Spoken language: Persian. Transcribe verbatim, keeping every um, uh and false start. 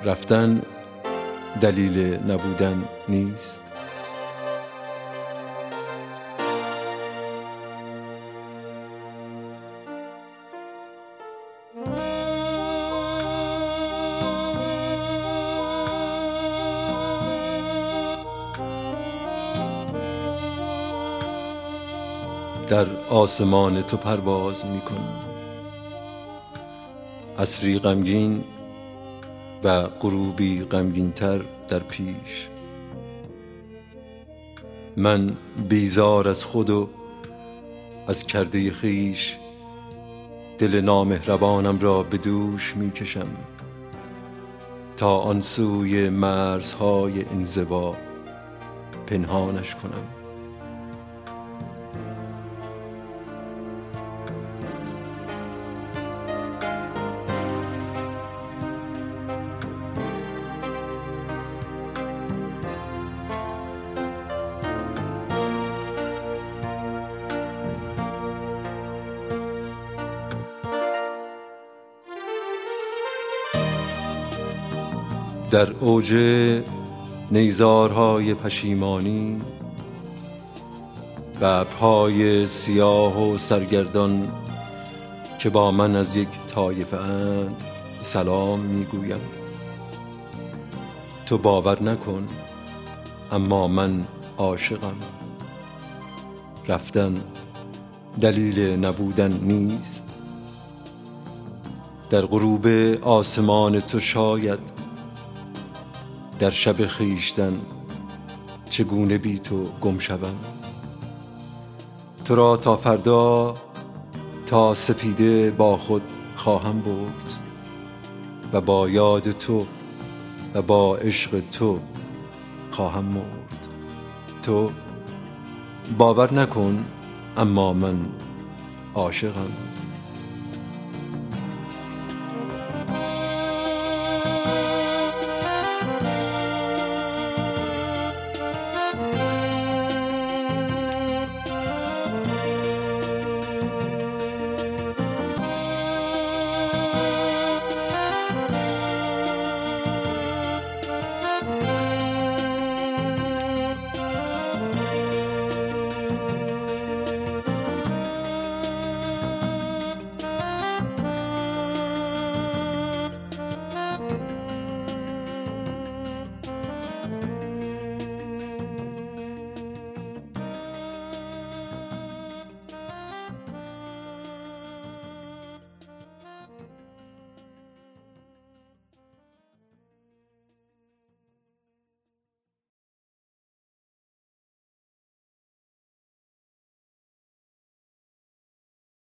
رفتن دلیل نبودن نیست. در آسمان تو پرواز می کنم، عصری غمگین و غروبی غمگین تر در پیش. من بیزار از خود و از کرده خویش، دل نامهربانم را به دوش می کشم تا آن سوی مرزهای انزوا پنهانش کنم. در اوج نیزارهای پشیمانی، ببرهای سیاه و سرگردان که با من از یک طایفه اند سلام میگویم. تو باور نکن اما من عاشقم. رفتن دلیل نبودن نیست. در غروب آسمان تو شاید در شب خویشتن چگونه بی تو گم شوم. تو را تا فردا تا سپیده با خود خواهم برد و با یاد تو و با عشق تو خواهم مرد. تو باور نکن اما من عاشقم.